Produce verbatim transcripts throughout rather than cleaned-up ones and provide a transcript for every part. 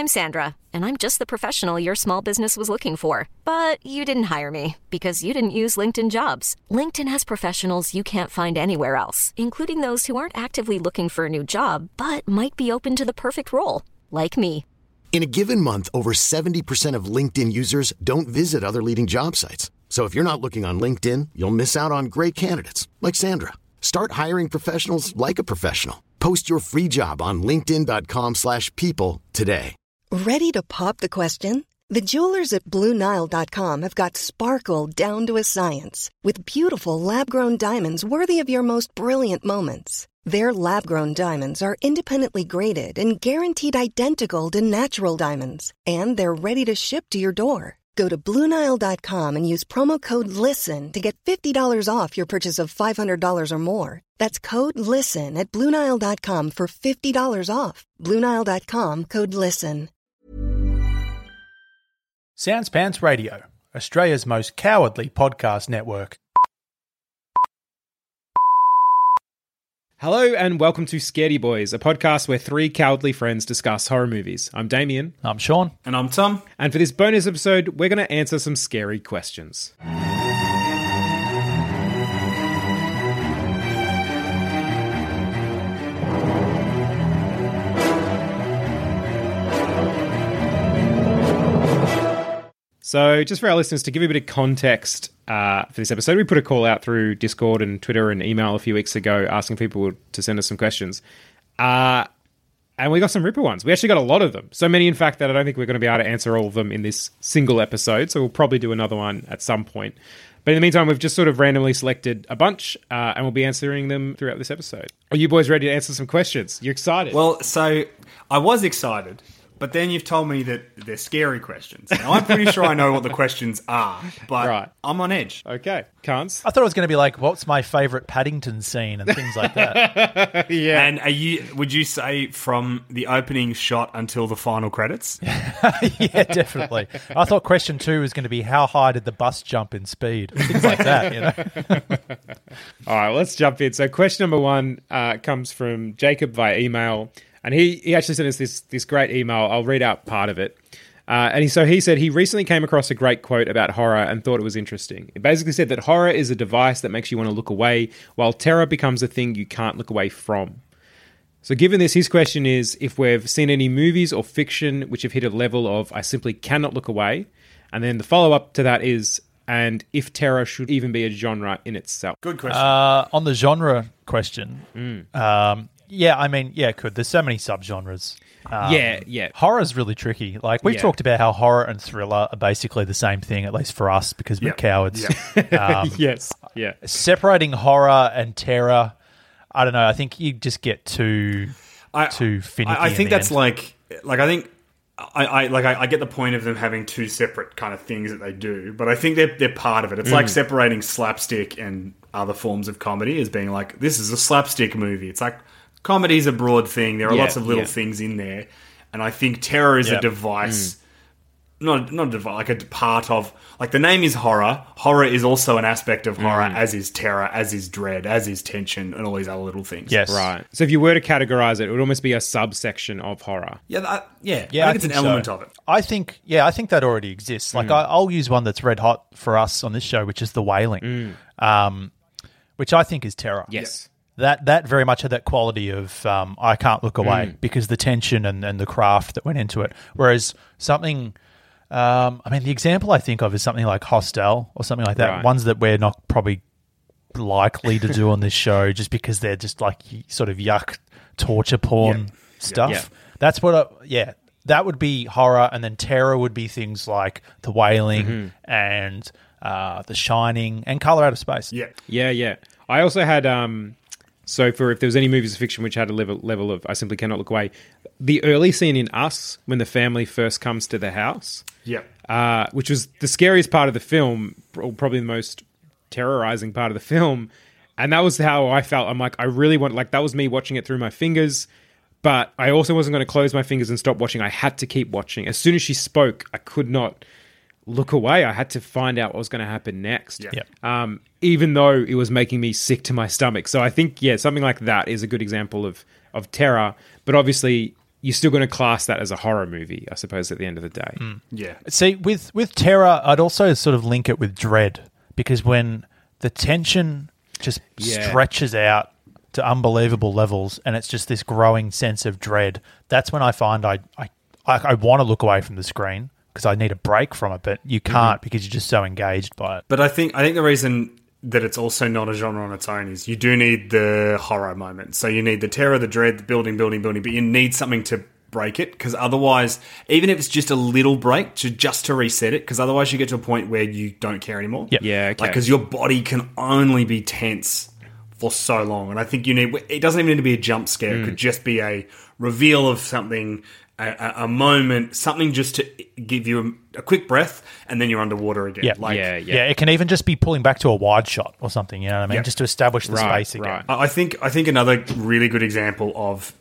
I'm Sandra, and I'm just the professional your small business was looking for. But you didn't hire me because you didn't use LinkedIn Jobs. LinkedIn has professionals you can't find anywhere else, including those who aren't actively looking for a new job, but might be open to the perfect role, like me. In a given month, over seventy percent of LinkedIn users don't visit other leading job sites. So if you're not looking on LinkedIn, you'll miss out on great candidates like Sandra. Start hiring professionals like a professional. Post your free job on linkedin dot com slash people today. Ready to pop the question? The jewelers at Blue Nile dot com have got sparkle down to a science with beautiful lab-grown diamonds worthy of your most brilliant moments. Their lab-grown diamonds are independently graded and guaranteed identical to natural diamonds, and they're ready to ship to your door. Go to Blue Nile dot com and use promo code LISTEN to get fifty dollars off your purchase of five hundred dollars or more. That's code LISTEN at Blue Nile dot com for fifty dollars off. Blue Nile dot com, code LISTEN. Sans Pants Radio, Australia's most cowardly podcast network. Hello and welcome to Scaredy Boys, a podcast where three cowardly friends discuss horror movies. I'm Damien. I'm Sean. And I'm Tom. And for this bonus episode, we're going to answer some scary questions. So just for our listeners, to give you a bit of context uh, for this episode, we put a call out through Discord and Twitter and email a few weeks ago asking people to send us some questions. Uh, and we got some ripper ones. We actually got a lot of them. So many, in fact, that I don't think we're going to be able to answer all of them in this single episode. So we'll probably do another one at some point. But in the meantime, we've just sort of randomly selected a bunch uh, and we'll be answering them throughout this episode. Are you boys ready to answer some questions? You excited? Well, so I was excited. But then you've told me that they're scary questions. Now, I'm pretty sure I know what the questions are, but right. I'm on edge. Okay. Cunts. I thought it was going to be like, what's my favourite Paddington scene and things like that. Yeah. And are you? Would you say from the opening shot until the final credits? Yeah, definitely. I thought question two was going to be, how high did the bus jump in speed? Things like that, you know. All right, let's jump in. So question number one uh, comes from Jacob via email. And he, he actually sent us this this great email. I'll read out part of it. Uh, and he, so he said he recently came across a great quote about horror and thought it was interesting. It basically said that horror is a device that makes you want to look away, while terror becomes a thing you can't look away from. So given this, his question is if we've seen any movies or fiction which have hit a level of I simply cannot look away. And then the follow-up to that is, and if terror should even be a genre in itself. Good question. Uh, on the genre question, mm. um, yeah, I mean, yeah, it could. There's so many subgenres. Um, yeah, yeah. Horror's really tricky. Like, we've yeah. talked about how horror and thriller are basically the same thing, at least for us, because we're yep. cowards. Yep. Um, yes, yeah. Separating horror and terror, I don't know. I think you just get too, I, too finicky. I, I think that's end. like, like I think, I, I like I, I get the point of them having two separate kind of things that they do, but I think they're they're part of it. It's mm. like separating slapstick and other forms of comedy as being like, this is a slapstick movie. It's like, comedy's a broad thing. There are yeah, lots of little yeah. things in there. And I think terror is yep. a device, mm. not not a device, like a part of, like the name is horror. Horror is also an aspect of horror, mm. as is terror, as is dread, as is tension, and all these other little things. Yes. Right. So if you were to categorize it, it would almost be a subsection of horror. Yeah, that, yeah. yeah. I think I it's think an element so. of it. I think, yeah, I think that already exists. Like, mm. I, I'll use one that's red hot for us on this show, which is The Wailing, mm. um, which I think is terror. Yes. That that very much had that quality of um, I can't look away mm. because the tension and, and the craft that went into it. Whereas something, um, I mean, the example I think of is something like Hostel or something like that. Right. Ones that we're not probably likely to do on this show just because they're just like sort of yuck torture porn yep. stuff. Yep. That's what, I, yeah, that would be horror. And then terror would be things like The Wailing mm-hmm. and uh, The Shining and Colour Out of Space. Yeah. Yeah, yeah. I also had... Um, So for if there was any movies of fiction which had a level, level of I simply cannot look away, the early scene in Us when the family first comes to the house, yeah, uh, which was the scariest part of the film, probably the most terrorizing part of the film, and that was how I felt. I'm like, I really want, like that was me watching it through my fingers, but I also wasn't going to close my fingers and stop watching. I had to keep watching. As soon as she spoke, I could not look away. I had to find out what was going to happen next. Yeah. Um, even though it was making me sick to my stomach. So I think, yeah, something like that is a good example of, of terror. But obviously, you're still going to class that as a horror movie, I suppose, at the end of the day. Mm. Yeah. See, with, with terror, I'd also sort of link it with dread, because when the tension just Yeah. stretches out to unbelievable levels and it's just this growing sense of dread, that's when I find I, I, I, I want to look away from the screen because I need a break from it, but you can't mm-hmm. because you're just so engaged by it. But I think I think the reason that it's also not a genre on its own is you do need the horror moment. So you need the terror, the dread, the building, building, building, but you need something to break it, because otherwise, even if it's just a little break, to just to reset it, because otherwise you get to a point where you don't care anymore. Yep. Yeah, okay. Like, because your body can only be tense for so long. And I think you need, it doesn't even need to be a jump scare. Mm. It could just be a reveal of something, a, a moment, something just to give you a, a quick breath, and then you're underwater again. Yeah. Like, yeah, yeah. Yeah, it can even just be pulling back to a wide shot or something, you know what I mean? Yeah. Just to establish the Right, space again. right. I think I think another really good example of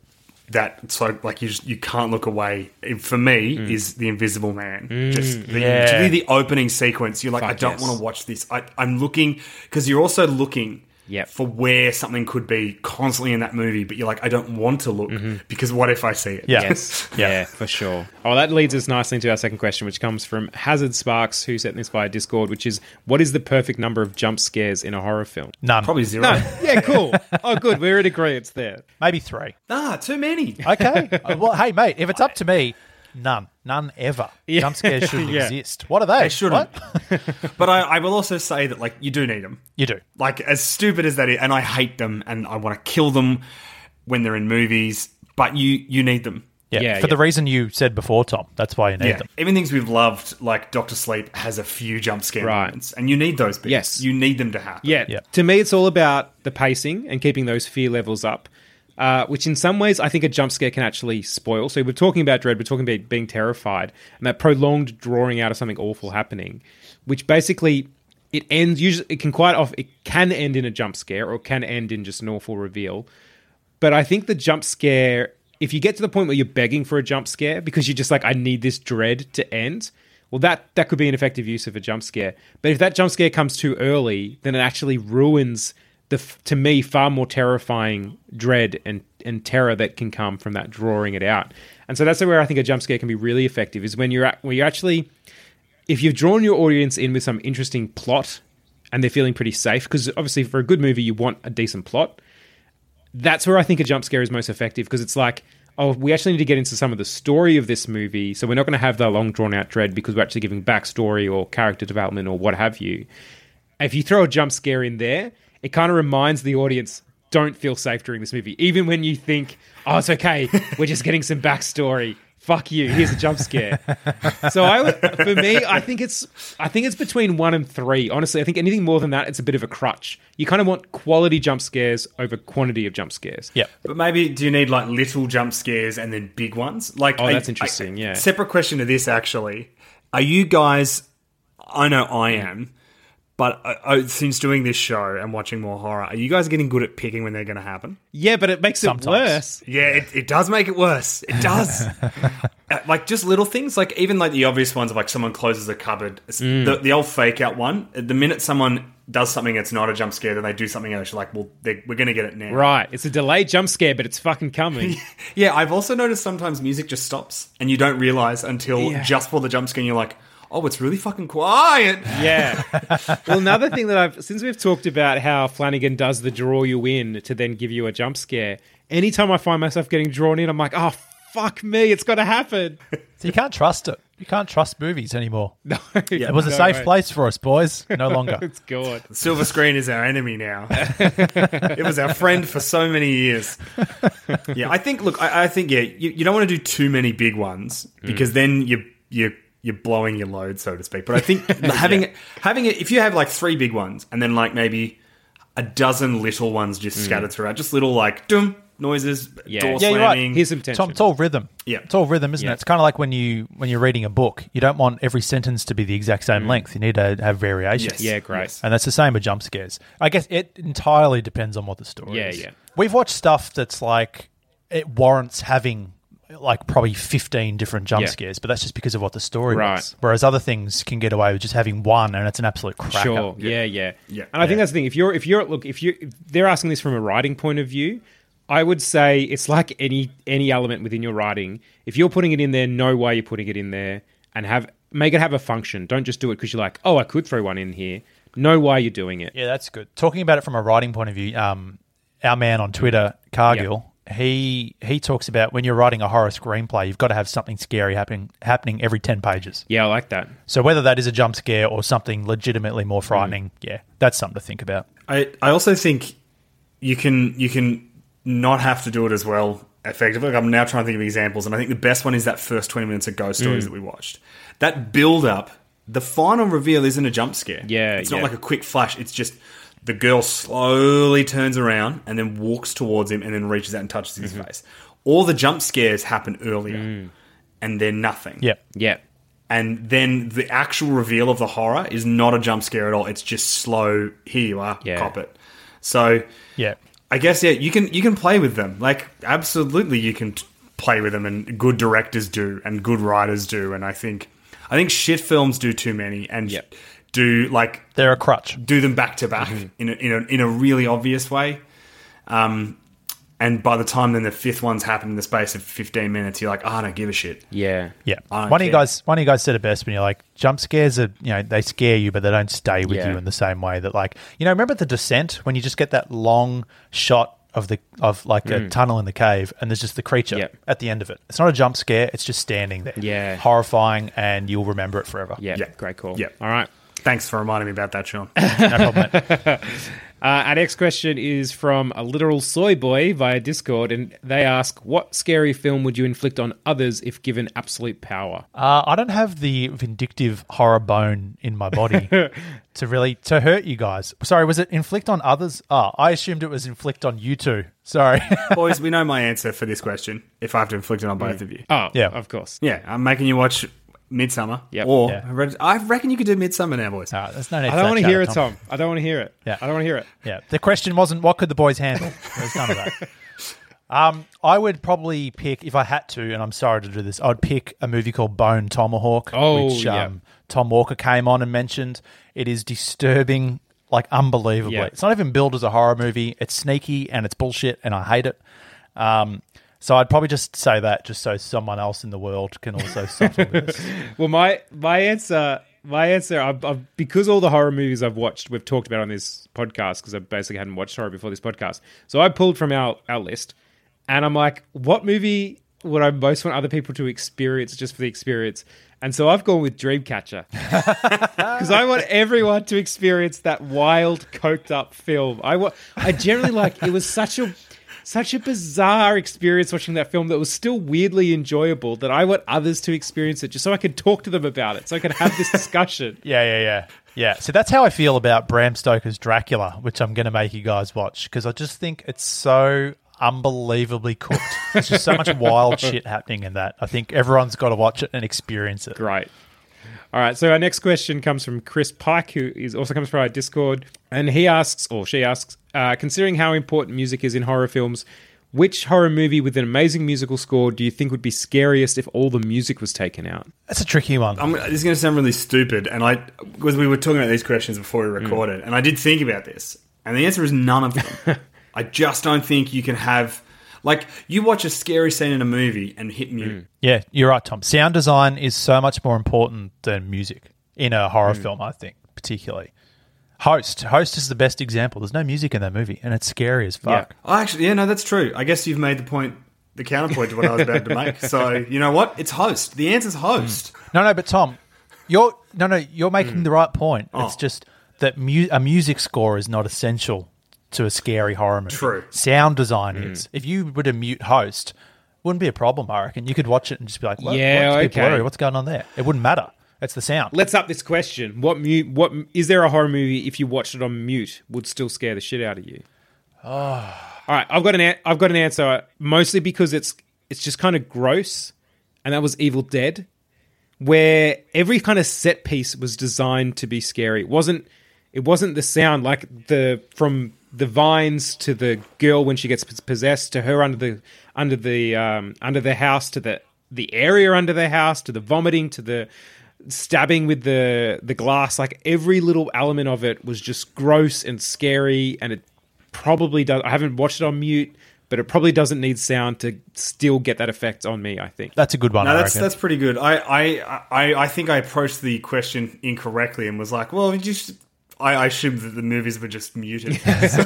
that, so like you just, you can't look away, for me, mm. is The Invisible Man. Mm. Just the, yeah. particularly the opening sequence. You're like, Fuck I don't yes. want to watch this. I, I'm looking, because you're also looking Yep. for where something could be constantly in that movie, but you're like, I don't want to look, mm-hmm. because what if I see it? Yeah. Yes. Yeah. yeah, for sure. Oh, that leads us nicely into our second question, which comes from Hazard Sparks, who sent this via Discord, which is, what is the perfect number of jump scares in a horror film? None. Probably zero. No. Yeah, cool. Oh, good. We're in agreement there. Maybe three. Ah, too many. Okay. Uh, well, hey, mate, if it's up to me, none. None ever. Yeah. Jump scares shouldn't Yeah. exist. What are they? They shouldn't. What? But I, I will also say that, like, you do need them. You do. Like, as stupid as that is, and I hate them, and I want to kill them when they're in movies, but you you need them. Yeah, Yeah, for yeah. the reason you said before, Tom. That's why you need Yeah, them. even things we've loved, like Doctor Sleep, has a few jump scare Right. moments, and you need those bits. Yes. You need them to happen. Yeah. Yeah. To me, it's all about the pacing and keeping those fear levels up, uh, which in some ways I think a jump scare can actually spoil. So we're talking about dread, we're talking about being terrified, and that prolonged drawing out of something awful happening, which basically it ends. Usually, it can quite often it can end in a jump scare, or it can end in just an awful reveal. But I think the jump scare, if you get to the point where you're begging for a jump scare because you're just like, I need this dread to end, well, that, that could be an effective use of a jump scare. But if that jump scare comes too early, then it actually ruins the, to me, far more terrifying dread and, and terror that can come from that drawing it out. And so that's where I think a jump scare can be really effective, is when you're at, where you're actually, if you've drawn your audience in with some interesting plot and they're feeling pretty safe, because obviously for a good movie, you want a decent plot. That's where I think a jump scare is most effective, because it's like, oh, we actually need to get into some of the story of this movie, so we're not going to have the long drawn-out dread because we're actually giving backstory or character development or what have you. If you throw a jump scare in there, it kind of reminds the audience, don't feel safe during this movie. Even when you think, oh, it's okay, we're just getting some backstory. Fuck you, here's a jump scare. So I, would- for me, I think it's I think it's between one and three. Honestly, I think anything more than that, it's a bit of a crutch. You kind of want quality jump scares over quantity of jump scares. Yeah. But maybe, do you need like little jump scares and then big ones? Like, Oh, I- that's interesting, I- yeah. Separate question to this, actually. Are you guys, I know I am, but uh, uh, since doing this show and watching more horror, are you guys getting good at picking when they're going to happen? Yeah, but it makes Sometimes. it worse. Yeah, it, it does make it worse. It does. Uh, like, just little things, like even like the obvious ones of like someone closes a cupboard. It's Mm. The, the old fake out one, the minute someone does something that's not a jump scare, then they do something else, you're like, well, they- we're going to get it now. Right, it's a delayed jump scare, but it's fucking coming. Yeah, I've also noticed sometimes music just stops and you don't realize until Yeah. just before the jump scare and you're like, oh, it's really fucking quiet. Yeah. Well, another thing that I've, since we've talked about how Flanagan does the draw you in to then give you a jump scare, anytime I find myself getting drawn in, I'm like, oh, fuck me, it's got to happen. So you can't trust it. You can't trust movies anymore. No, It was a no, safe right. place for us, boys. No longer. It's good. The silver screen is our enemy now. It was our friend for so many years. Yeah, I think, look, I, I think, yeah, you, you don't want to do too many big ones because then you you you're blowing your load, so to speak. But I think having it, having it, if you have like three big ones and then like maybe a dozen little ones just scattered throughout, just little like doom noises, Yeah. door Yeah, you're right. slamming. Here's some tension. Tom, it's all rhythm. Yeah. It's all rhythm, isn't Yeah. it? It's kind of like when you when you're reading a book. You don't want every sentence to be the exact same length. You need to have variations. Yes. Yeah, great. Yes. And that's the same with jump scares. I guess it entirely depends on what the story Yeah, is. yeah. We've watched stuff that's like it warrants having like probably fifteen different jump Yeah. scares, but that's just because of what the story Right. was. Whereas other things can get away with just having one, and it's an absolute cracker. Sure. Yeah, yeah. Yeah. And I think Yeah. that's the thing. If you're, if you're, look, if you, if they're asking this from a writing point of view, I would say it's like any any element within your writing. If you're putting it in there, know why you're putting it in there, and have make it have a function. Don't just do it because you're like, oh, I could throw one in here. Know why you're doing it. Yeah, that's good. Talking about it from a writing point of view, um, our man on Twitter, Cargill, yep. he he talks about when you're writing a horror screenplay, you've got to have something scary happening happening every ten pages. Yeah, I like that. So whether that is a jump scare or something legitimately more frightening, mm. yeah, that's something to think about. I, I also think you can you can not have to do it as well effectively. Like I'm now trying to think of examples, and I think the best one is that first twenty minutes of Ghost Stories mm. that we watched. That build up, the final reveal isn't a jump scare. Yeah, it's yeah. not like a quick flash. It's just the girl slowly turns around and then walks towards him and then reaches out and touches his mm-hmm. face. All the jump scares happen earlier, mm. and they're nothing. Yeah, yeah. And then the actual reveal of the horror is not a jump scare at all. It's just slow. Here you are, yeah. cop it. So yeah. I guess, yeah, you can you can play with them. Like, absolutely you can t- play with them, and good directors do, and good writers do, and I think I think shit films do too many, and yep. do, like... They're a crutch. Do them back-to-back mm-hmm. in, a, in, a, in a really obvious way. Um, and by the time then the fifth one's happened in the space of fifteen minutes, you're like, oh, I don't give a shit. Yeah. Yeah. One of you guys one of you guys said it best when you're like, jump scares are, you know, they scare you, but they don't stay with yeah. you in the same way that, like, you know, remember The Descent when you just get that long shot of the of like mm. a tunnel in the cave and there's just the creature yep. at the end of it. It's not a jump scare, it's just standing there. Yeah. Horrifying, and you'll remember it forever. Yeah. yeah. Great call. Yeah. All right. Thanks for reminding me about that, Sean. No problem. Uh, our next question is from a literal soy boy via Discord, and they ask, what scary film would you inflict on others if given absolute power? Uh, I don't have the vindictive horror bone in my body to really to hurt you guys. Sorry, was it inflict on others? Oh, I assumed it was inflict on you two. Sorry. Boys, we know my answer for this question, if I have to inflict it on both mm. of you. Oh, yeah, of course. Yeah, I'm making you watch Midsummer. Yep. Or yeah. I reckon you could do Midsummer now, boys. Uh, there's no need I for don't that want to chatter, hear it, Tom. Tom. I don't want to hear it. Yeah. I don't want to hear it. Yeah. The question wasn't what could the boys handle. There's none of that. Um, I would probably pick, if I had to, and I'm sorry to do this, I'd pick a movie called Bone Tomahawk, oh, which yeah. um, Tom Walker came on and mentioned. It is disturbing, like unbelievably. Yeah. It's not even billed as a horror movie. It's sneaky and it's bullshit, and I hate it. Um, so I'd probably just say that just so someone else in the world can also suffer with this. Well, my my answer, my answer, I've, I've, because all the horror movies I've watched, we've talked about on this podcast, because I basically hadn't watched horror before this podcast. So I pulled from our, our list, and I'm like, what movie would I most want other people to experience just for the experience? And so I've gone with Dreamcatcher, because I want everyone to experience that wild, coked up film. I wa- I generally like, it was such a such a bizarre experience watching that film that was still weirdly enjoyable, that I want others to experience it just so I could talk to them about it, so I could have this discussion. Yeah, yeah, yeah. Yeah, so that's how I feel about Bram Stoker's Dracula, which I'm going to make you guys watch, because I just think it's so unbelievably cooked. There's just so much wild shit happening in that. I think everyone's got to watch it and experience it. Great. All right, so our next question comes from Chris Pike, who is also comes from our Discord, and he asks, or she asks, uh, considering how important music is in horror films, which horror movie with an amazing musical score do you think would be scariest if all the music was taken out? That's a tricky one. I'm, this is going to sound really stupid, and I because we were talking about these questions before we recorded, mm. and I did think about this, and the answer is none of them. I just don't think you can have... Like, you watch a scary scene in a movie and hit mute. Mm. Yeah, you're right, Tom. Sound design is so much more important than music in a horror mm. film, I think, particularly. Host. Host is the best example. There's no music in that movie, and it's scary as fuck. Yeah. Oh, actually, yeah, no, that's true. I guess you've made the point, the counterpoint to what I was about to make. So, you know what? It's Host. The answer's Host. Mm. No, no, but Tom, you're no, no, you're making mm. the right point. Oh. It's just that mu- a music score is not essential to a scary horror movie. True. Sound design mm. is. If you were to mute Host, wouldn't be a problem, I reckon. You could watch it and just be like, what, yeah, what's okay. blurry? What's going on there? It wouldn't matter. It's the sound. Let's up this question. What mute? What is there a horror movie if you watched it on mute would still scare the shit out of you? Oh. All right, I've got an a- I've got an answer, mostly because it's it's just kind of gross, and that was Evil Dead, where every kind of set piece was designed to be scary. It wasn't it wasn't the sound, like the from the vines to the girl when she gets possessed, to her under the under the um, under the house, to the the area under the house, to the vomiting, to the stabbing with the the glass. Like, every little element of it was just gross and scary, and it probably does. I haven't watched it on mute, but it probably doesn't need sound to still get that effect on me, I think. That's a good one. No, I that's reckon. that's pretty good. I, I I I think I approached the question incorrectly and was like, well, you just. I, I assumed that the movies were just muted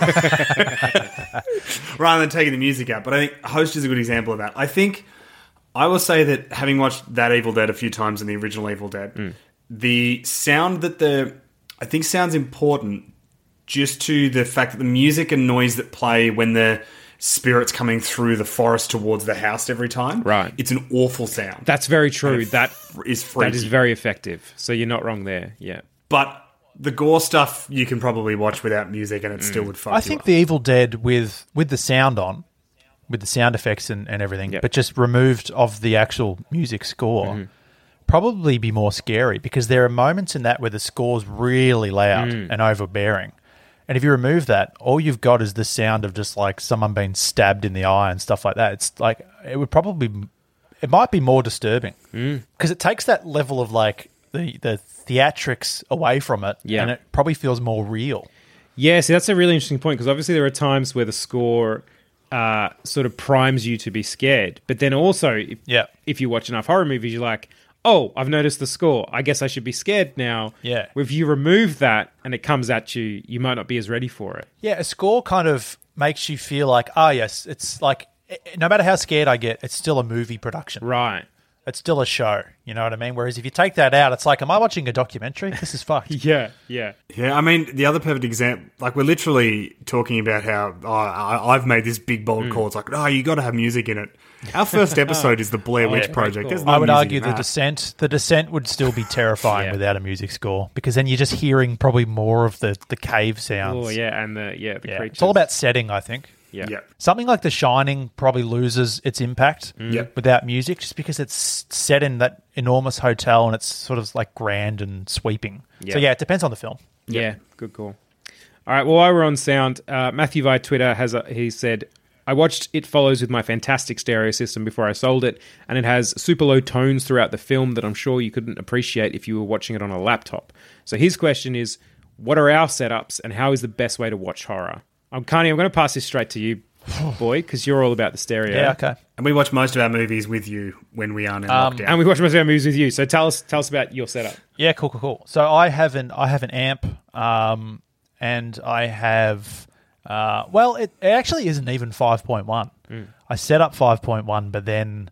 rather than taking the music out. But I think Host is a good example of that. I think I will say that having watched That Evil Dead a few times and the original Evil Dead, mm. the sound that the I think sounds important just to the fact that the music and noise that play when the spirit's coming through the forest towards the house every time. Right. It's an awful sound. That's very true. That is freaky. That is very effective. So you're not wrong there. Yeah. But the gore stuff you can probably watch without music and it mm. still would fuck I you think up. The Evil Dead with with the sound on, with the sound effects and, and everything, yep. but just removed of the actual music score, mm-hmm. probably be more scary because there are moments in that where the score's really loud mm. and overbearing. And if you remove that, all you've got is the sound of just like someone being stabbed in the eye and stuff like that. It's like, it would probably, it might be more disturbing because mm. it takes that level of like the, the theatrics away from it yeah. and it probably feels more real. Yeah, see, that's a really interesting point because obviously there are times where the score uh, sort of primes you to be scared. But then also, if, yeah. if you watch enough horror movies, you're like, oh, I've noticed the score. I guess I should be scared now. Yeah. If you remove that and it comes at you, you might not be as ready for it. Yeah, a score kind of makes you feel like, oh, yes, it's like, no matter how scared I get, it's still a movie production. Right. It's still a show, you know what I mean? Whereas if you take that out, it's like, am I watching a documentary? This is fucked. yeah, yeah. Yeah, I mean, the other perfect example, like we're literally talking about how oh, I, I've made this big, bold mm. call. It's like, oh, you got to have music in it. Our first episode is the Blair Witch yeah, Project. cool. No I would argue the that. Descent. The Descent would still be terrifying yeah. without a music score because then you're just hearing probably more of the, the cave sounds. Oh, yeah, and the, yeah, the yeah. creatures. It's all about setting, I think. Yeah. yeah. Something like The Shining probably loses its impact Mm. Yep. without music just because it's set in that enormous hotel and it's sort of like grand and sweeping. Yeah. So, yeah, it depends on the film. Yeah, yep. Good call. All right, well, while we're on sound, uh, Matthew via Twitter has a, he said, I watched It Follows with my fantastic stereo system before I sold it, and it has super low tones throughout the film that I'm sure you couldn't appreciate if you were watching it on a laptop. So his question is, what are our setups and how is the best way to watch horror? I'm Carney, I'm going to pass this straight to you, boy, because you're all about the stereo. Yeah, okay. And we watch most of our movies with you when we aren't in Um, lockdown. And we watch most of our movies with you. So tell us tell us about your setup. Yeah, cool, cool, cool. So I have an I have an amp, um, and I have uh, well, it, it actually isn't even five point one. Mm. I set up five point one, but then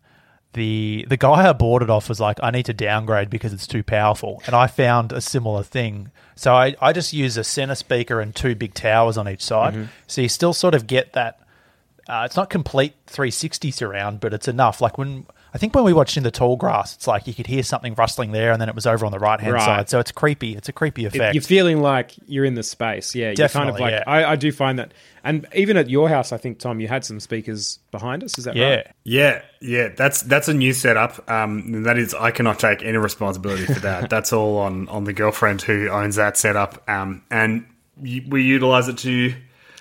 the the guy I bought it off was like, I need to downgrade because it's too powerful, and I found a similar thing. So I, I just use a center speaker and two big towers on each side, mm-hmm. so you still sort of get that. Uh, it's not complete three sixty surround, but it's enough. Like when I think when we watched In the Tall Grass, it's like you could hear something rustling there, and then it was over on the right hand right. side. So it's creepy. It's a creepy effect. You're feeling like you're in the space. Yeah, Definitely, you're kind of like yeah. I, I do find that, and even at your house, I think Tom, you had some speakers behind us. Is that yeah. right? Yeah, yeah. That's that's a new setup. Um, and that is, I cannot take any responsibility for that. That's all on on the girlfriend who owns that setup. Um, and y- we utilize it to.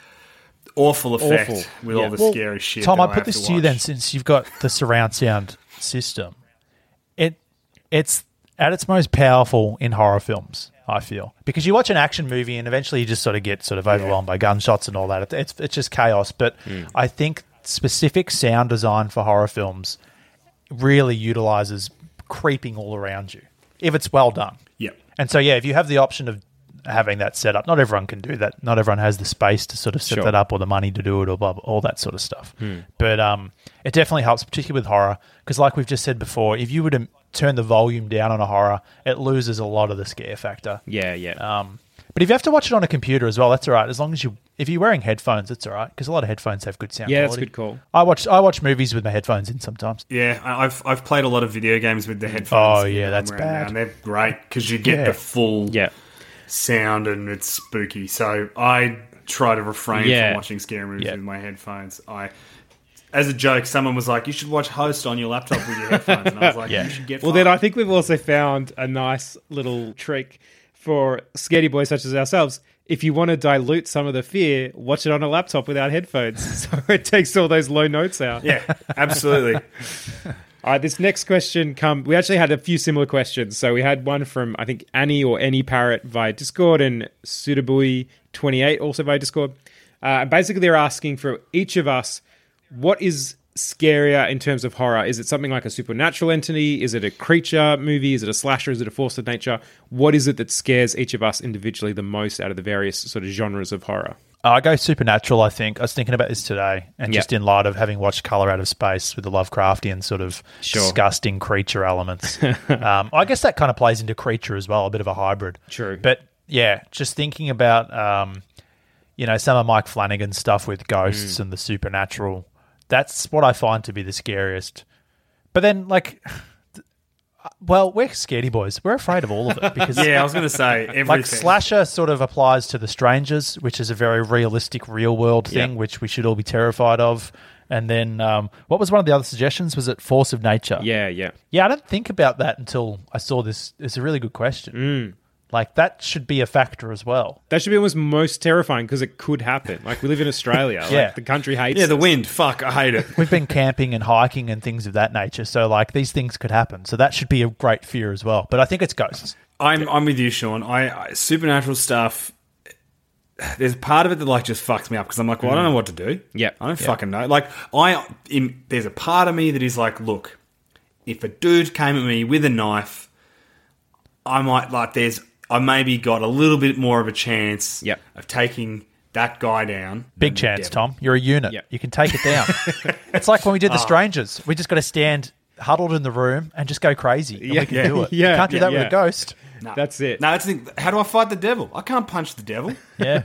Awful effect Awful. with yeah. all the Well, scary shit. Tom, that I I put have this to, to you watch. then, since you've got the surround sound system. It it's at its most powerful in horror films, I feel, because you watch an action movie and eventually you just sort of get sort of overwhelmed yeah. by gunshots and all that. It, it's it's just chaos. But mm. I think specific sound design for horror films really utilizes creeping all around you if it's well done. Yeah. And so yeah, if you have the option of having that set up, not everyone can do that. Not everyone has the space to sort of set sure. that up or the money to do it or blah, blah, all that sort of stuff. Hmm. But um, it definitely helps, particularly with horror, because like we've just said before, if you were to turn the volume down on a horror, it loses a lot of the scare factor. Yeah, yeah. Um, but if you have to watch it on a computer as well, that's all right. As long as you, if you're wearing headphones, it's all right, because a lot of headphones have good sound yeah, quality. that's a good call. I watch I watch movies with my headphones in sometimes. Yeah, I- I've I've played a lot of video games with the headphones. Oh, yeah, in that's around bad. now, and they're great because you get Yeah. the full Yeah. sound and it's spooky. So I try to refrain Yeah. from watching scary movies Yeah. with my headphones. I, as a joke, someone was like, "You should watch Host on your laptop with your headphones," and I was like, Yeah. "You should get." Well, fucked. then I think we've also found a nice little trick for scaredy boys such as ourselves. If you want to dilute some of the fear, watch it on a laptop without headphones. So it takes all those low notes out. Yeah, absolutely. All right, this next question come. We actually had a few similar questions. So we had one from, I think, Annie or Any Parrot via Discord and Sudabui twenty-eight also via Discord. Uh, and basically, they're asking for each of us, what is scarier in terms of horror? Is it something like a supernatural entity? Is it a creature movie? Is it a slasher? Is it a force of nature? What is it that scares each of us individually the most out of the various sort of genres of horror? I go supernatural, I think. I was thinking about this today, and Yep. just in light of having watched Colour Out of Space with the Lovecraftian sort of Sure. disgusting creature elements. um, I guess that kind of plays into creature as well, a bit of a hybrid. True. But yeah, just thinking about, um, you know, some of Mike Flanagan's stuff with ghosts Mm. and the supernatural, that's what I find to be the scariest. But then, like, well, we're scaredy boys. We're afraid of all of it because Yeah, I was going to say everything. like slasher sort of applies to The Strangers, which is a very realistic, real world thing, Yeah. which we should all be terrified of. And then, um, what was one of the other suggestions? Was it Force of Nature? Yeah, yeah. Yeah, I didn't think about that until I saw this. It's a really good question. Mm. Like, that should be a factor as well. That should be almost most terrifying because it could happen. Like, we live in Australia. Yeah. Like, the country hates yeah, the us. wind. Fuck, I hate it. We've been camping and hiking and things of that nature. So, like, these things could happen. So that should be a great fear as well. But I think it's ghosts. I'm I'm with you, Sean. I, I supernatural stuff. There's part of it that like just fucks me up because I'm like, well, I don't know what to do. Yeah. I don't fucking know. Like I, in, there's a part of me that is like, look, if a dude came at me with a knife, I might like. There's I maybe got a little bit more of a chance. Yep. Of taking that guy down. Big than the chance, devil. Tom. You're a unit. Yep. You can take it down. It's like when we did The Strangers. We just got to stand huddled in the room and just go crazy. And Yeah. we can Yeah. do it. Yeah. You can't do Yeah. that with Yeah. a ghost. No. That's it. No, that's the thing. How do I fight the devil? I can't punch the devil. Yeah.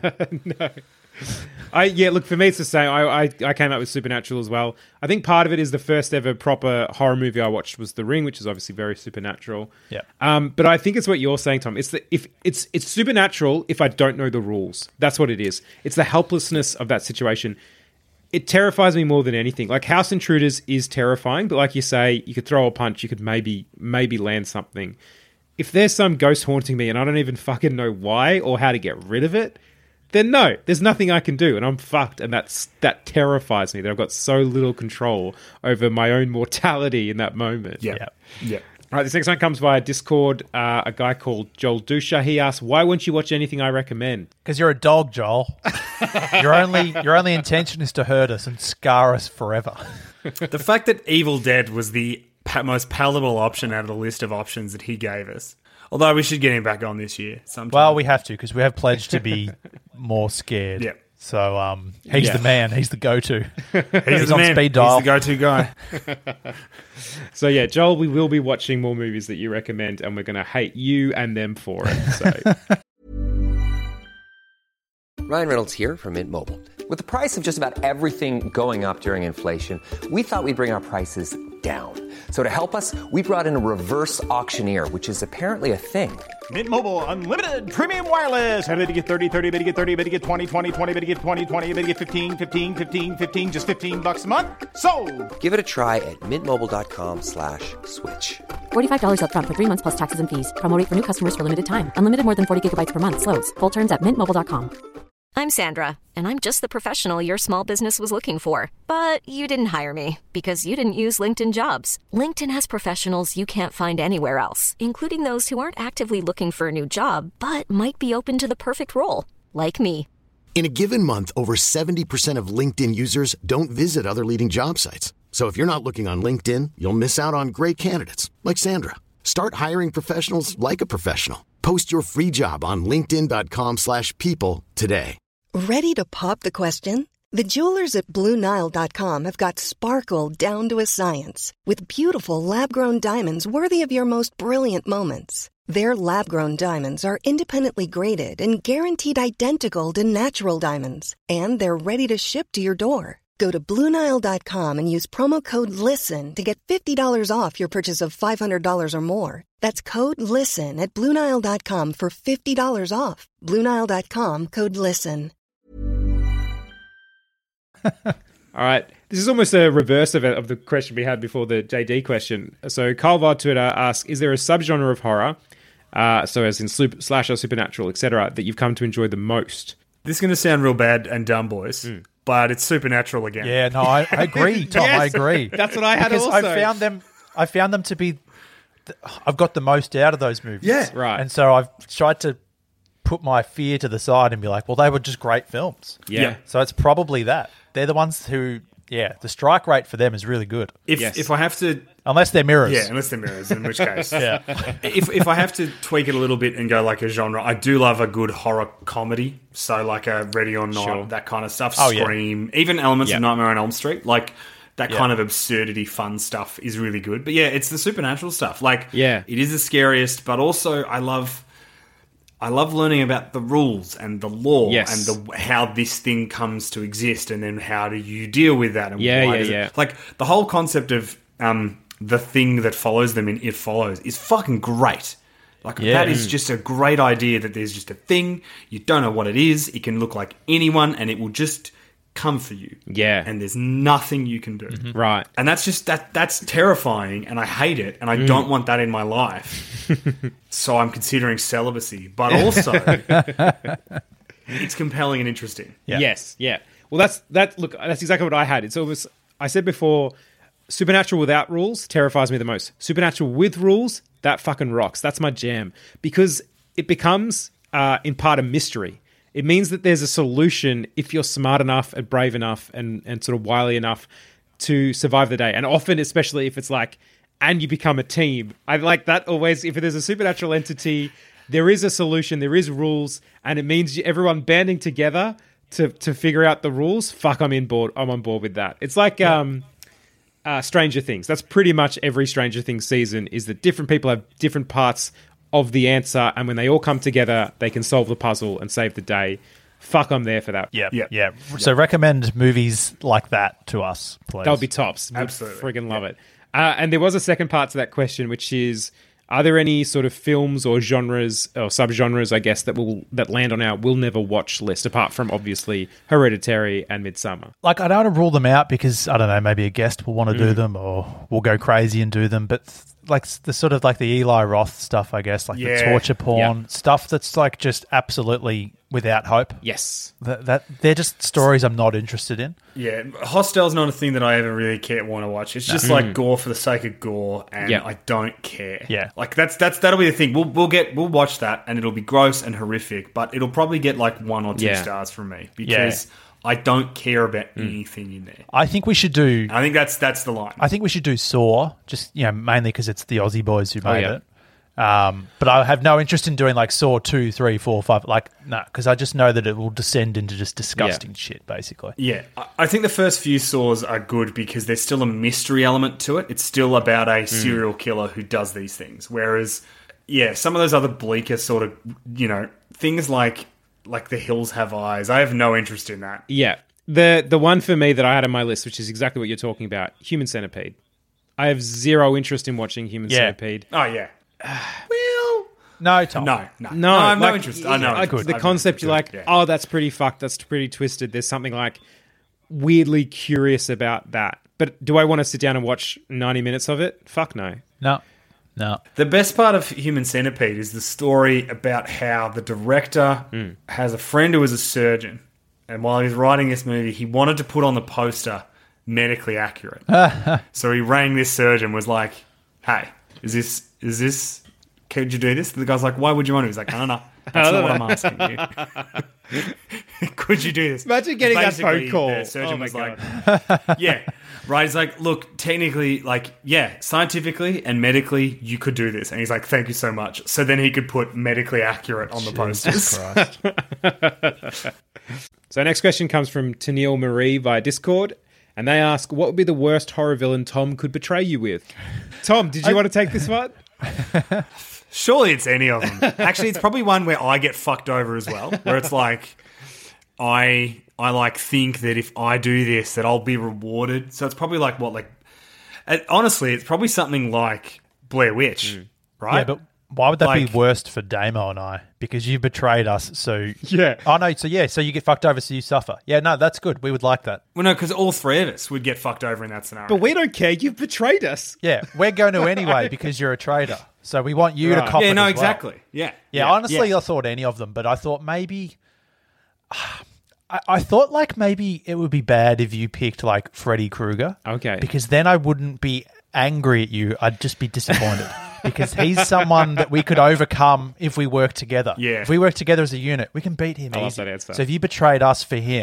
I yeah, look, for me it's the same. I, I I came up with Supernatural as well. I think part of it is the first ever proper horror movie I watched was The Ring, which is obviously very supernatural. Yeah. Um, but I think it's what you're saying, Tom. It's the if it's it's supernatural if I don't know the rules. That's what it is. It's the helplessness of that situation. It terrifies me more than anything. Like House Intruders is terrifying, but like you say, you could throw a punch, you could maybe maybe land something. If there's some ghost haunting me and I don't even fucking know why or how to get rid of it, then no, there's nothing I can do and I'm fucked. And that's that terrifies me that I've got so little control over my own mortality in that moment. Yeah. Yeah. Yeah. All right, this next one comes via Discord. Uh, a guy called Joel Dusha. He asks, why won't you watch anything I recommend? Because you're a dog, Joel. your only your only intention is to hurt us and scar us forever. The fact that Evil Dead was the pa- most palatable option out of the list of options that he gave us. Although we should get him back on this year sometime. Well, we have to because we have pledged to be more scared. Yeah. So um, he's Yeah. the man. He's the go-to. he's, he's the on man. speed dial. He's the go-to guy. So yeah, Joel, we will be watching more movies that you recommend and we're going to hate you and them for it. So Ryan Reynolds here from Mint Mobile. With the price of just about everything going up during inflation, we thought we'd bring our prices down. So to help us, we brought in a reverse auctioneer, which is apparently a thing. Mint Mobile Unlimited Premium Wireless. How to get thirty, thirty, how to get thirty, how to get twenty, twenty, twenty, how to get twenty, twenty, how to get fifteen, fifteen, fifteen, fifteen, just fifteen bucks a month? Sold! Give it a try at mintmobile.com slash switch. forty-five dollars up front for three months plus taxes and fees. Promo rate for new customers for limited time. Unlimited more than forty gigabytes per month. Slows full terms at mint mobile dot com. I'm Sandra, and I'm just the professional your small business was looking for. But you didn't hire me because you didn't use LinkedIn Jobs. LinkedIn has professionals you can't find anywhere else, including those who aren't actively looking for a new job, but might be open to the perfect role, like me. In a given month, over seventy percent of LinkedIn users don't visit other leading job sites. So if you're not looking on LinkedIn, you'll miss out on great candidates like Sandra. Start hiring professionals like a professional. Post your free job on linkedin.com slash people today. Ready to pop the question? The jewelers at Blue Nile dot com have got sparkle down to a science with beautiful lab-grown diamonds worthy of your most brilliant moments. Their lab-grown diamonds are independently graded and guaranteed identical to natural diamonds, and they're ready to ship to your door. Go to Blue Nile dot com and use promo code LISTEN to get fifty dollars off your purchase of five hundred dollars or more. That's code LISTEN at Blue Nile dot com for fifty dollars off. Blue Nile dot com, code LISTEN. all right, this is almost a reverse of, it, of the question we had before the J D question. So Carl Vard Twitter asks, is there a subgenre of horror, uh, so as in super, slasher, supernatural, et cetera, that you've come to enjoy the most? This is going to sound real bad and dumb, boys, Mm. but it's supernatural again. Yeah, no, I, I agree, Tom. I Yes, agree. that's what I had because also. I found them. I found them to be. th- I've got the most out of those movies. Yeah. Right. And so I've tried to put my fear to the side and be like, well, they were just great films. Yeah. So it's probably that. They're the ones who Yeah, the strike rate for them is really good. If Yes. if I have to, Unless they're mirrors. yeah, unless they're mirrors, in which case, Yeah. if if I have to tweak it a little bit and go like a genre, I do love a good horror comedy. So like a Ready or Not, Sure. that kind of stuff. Oh, yeah. Scream, even elements Yeah. of Nightmare on Elm Street, like that Yeah. kind of absurdity, fun stuff is really good. But yeah, it's the supernatural stuff. Like, Yeah. it is the scariest, but also I love. I love learning about the rules and the law Yes. and the how this thing comes to exist, and then how do you deal with that? And Yeah, why yeah, does it- yeah. Like the whole concept of um, the thing that follows them in It Follows is fucking great. Like Yeah. that is just a great idea that there's just a thing, you don't know what it is, it can look like anyone, and it will just come for you. Yeah. and there's nothing you can do. Right. And that's just that that's terrifying, and I hate it, and I Mm. don't want that in my life. So I'm considering celibacy, but also it's compelling and interesting. Yeah. Yes, yeah. Well, that's that. Look, that's exactly what I had. It's almost. I said before, supernatural without rules terrifies me the most. Supernatural with rules, that fucking rocks. That's my jam because it becomes, uh, in part, a mystery. It means that there's a solution if you're smart enough and brave enough and and sort of wily enough to survive the day. And often, especially if it's like, and you become a team. I like that always. If there's a supernatural entity, there is a solution, there is rules, and it means you- everyone banding together to to figure out the rules. Fuck, I'm in board. I'm on board with that. It's like um, uh, Stranger Things. That's pretty much every Stranger Things season. Is that different people have different parts of the answer, and when they all come together, they can solve the puzzle and save the day. Fuck, I'm there for that. Yeah, Yeah. yeah. So recommend movies like that to us, please. That would be tops. Would Absolutely. friggin' love it. Uh, and there was a second part to that question, which is: are there any sort of films or genres or subgenres, I guess, that will that land on our will never watch list, apart from obviously Hereditary and Midsummer? Like, I don't want to rule them out because, I don't know, maybe a guest will want to Mm. do them or we'll go crazy and do them. But like the sort of like the Eli Roth stuff, I guess, like Yeah. the torture porn Yeah. stuff that's like just absolutely without hope. Yes. That, that they're just stories I'm not interested in. Yeah, Hostel's not a thing that I ever really care want to watch. It's just like gore for the sake of gore, and Yeah. I don't care. Yeah. like that's that's that'll be the thing. We'll we'll get we'll watch that, and it'll be gross and horrific, but it'll probably get like one or two Yeah. stars from me because I don't care about anything in there. I think we should do. I think that's that's the line. I think we should do Saw, just you know, mainly because it's the Aussie boys who made yeah. it. Um, but I have no interest in doing like Saw two, three, four, five. Like no, because I just know that it will descend into just disgusting shit, basically. Yeah, I- I think the first few Saws are good because there's still a mystery element to it. It's still about a serial killer who does these things. Whereas, yeah, some of those other bleaker sort of, you know, things like like The Hills Have Eyes, I have no interest in that. Yeah. The the one for me that I had on my list, which is exactly what you're talking about, Human Centipede. I have zero interest in watching Human Yeah. Centipede. Oh, yeah. Well, No, Tom. No, no. no, I have no like, interest. I know. like it's good. the I've concept, no you're interest. like, Yeah. oh, that's pretty fucked. That's pretty twisted. There's something like weirdly curious about that. But do I want to sit down and watch ninety minutes of it? Fuck no. no, no. The best part of Human Centipede is the story about how the director has a friend who is a surgeon, and while he was writing this movie, he wanted to put on the poster medically accurate. So he rang this surgeon, was like, "Hey, is this is this? Could you do this?" And the guy's like, "Why would you want to?" He's like, "I don't know. That's not what I'm asking you." Could you do this? Imagine getting that Basically, phone call. The surgeon Oh my was God. like, yeah, right. He's like, look, technically, like, yeah, scientifically and medically, you could do this. And he's like, thank you so much. So then he could put medically accurate on the posters. So next question comes from Tennille Marie via Discord, and they ask, what would be the worst horror villain Tom could betray you with? Tom, did you want to take this one? Surely it's any of them. Actually, it's probably one where I get fucked over as well, where it's like, I I like think that if I do this, that I'll be rewarded. So it's probably like what, like, and honestly, it's probably something like Blair Witch, right? Yeah, but why would that Like- be worst for Damo and I? Because you betrayed us, so Yeah. Oh no, so yeah, so you get fucked over, so you suffer. Yeah, no, that's good. We would like that. Well, no, because all three of us would get fucked over in that scenario. But we don't care. You've betrayed us. Yeah, we're going to anyway because you're a traitor. So we want you Right. to cop yeah, it no, as well. exactly. Yeah. Yeah, honestly, I thought any of them, but I thought maybe. I, I thought like maybe it would be bad if you picked like Freddy Krueger. Okay. Because then I wouldn't be angry at you. I'd just be disappointed. Because he's someone that we could overcome if we work together. Yeah. If we work together as a unit, we can beat him I love easy. that answer. So if you betrayed us for him,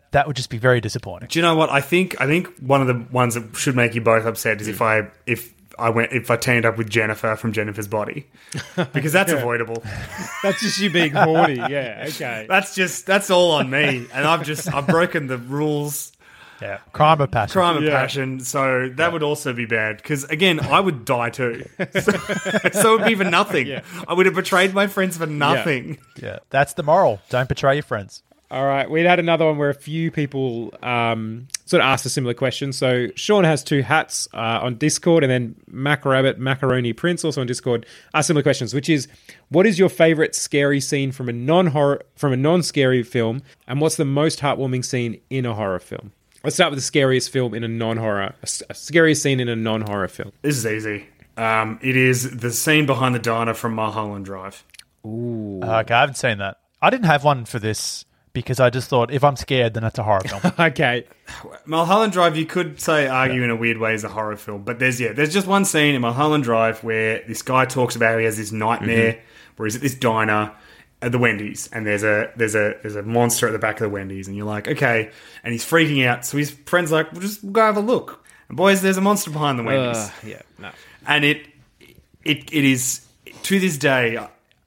that would just be very disappointing. Do you know what? I think I think one of the ones that should make you both upset is if I if I went if I teamed up with Jennifer from Jennifer's Body, because that's Yeah. avoidable. That's just you being horny. Yeah, okay. That's just that's all on me, and I've just I've broken the rules. Yeah, crime of passion. Crime of Yeah. passion. So that would also be bad because again, I would die too. So, so it would be for nothing. Yeah. I would have betrayed my friends for nothing. Yeah, that's the moral. Don't betray your friends. All right, we had another one where a few people um, sort of asked a similar question. So Sean has two hats uh, on Discord, and then Mac Rabbit, Macaroni Prince, also on Discord, asked similar questions, which is, what is your favorite scary scene from a non-horror, from a non-scary film, and what's the most heartwarming scene in a horror film? Let's start with the scariest film in a non-horror, a, s- a scariest scene in a non-horror film. This is easy. Um, it is the scene behind the diner from Mulholland Drive. Uh, okay, I haven't seen that. I didn't have one for this because I just thought if I'm scared, then it's a horror film. Okay. Mulholland Drive, you could say, argue in a weird way, is a horror film, but there's yeah, there's just one scene in Mulholland Drive where this guy talks about how he has this nightmare Mm-hmm. where he's at this diner at the Wendy's, and there's a there's a there's a monster at the back of the Wendy's, and you're like, okay, and he's freaking out. So his friend's like, well, just go have a look. And boys, there's a monster behind the Wendy's, Uh, yeah, no. and it it it is to this day,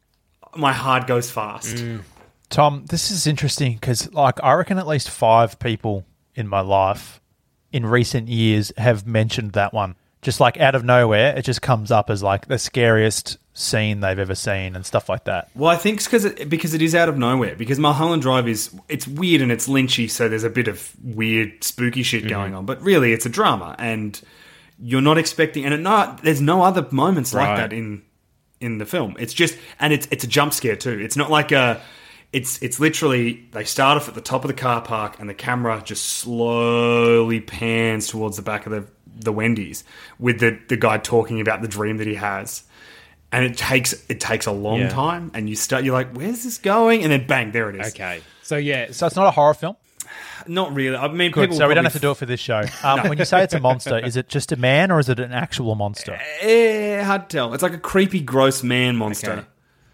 my heart goes fast. Mm. Tom, this is interesting because, like, I reckon at least five people in my life in recent years have mentioned that one. Just like out of nowhere, it just comes up as like the scariest scene they've ever seen and stuff like that. Well, I think it's because it, because it is out of nowhere. Because Mulholland Drive is it's weird and it's lynchy, so there's a bit of weird, spooky shit going on. But really, it's a drama, and you're not expecting. And it not there's no other moments Right. like that in in the film. It's just and it's it's a jump scare too. It's not like a. It's it's literally they start off at the top of the car park and the camera just slowly pans towards the back of the the Wendy's with the the guy talking about the dream that he has. And it takes it takes a long Yeah. time, and you start. You're like, "Where's this going?" And then bang, there it is. Okay. So, yeah. So it's not a horror film? Not really. I mean, Good, people. so we don't probably have to do it for this show. Um, When you say it's a monster, is it just a man or is it an actual monster? Eh, hard to tell. It's like a creepy, gross man monster. Okay.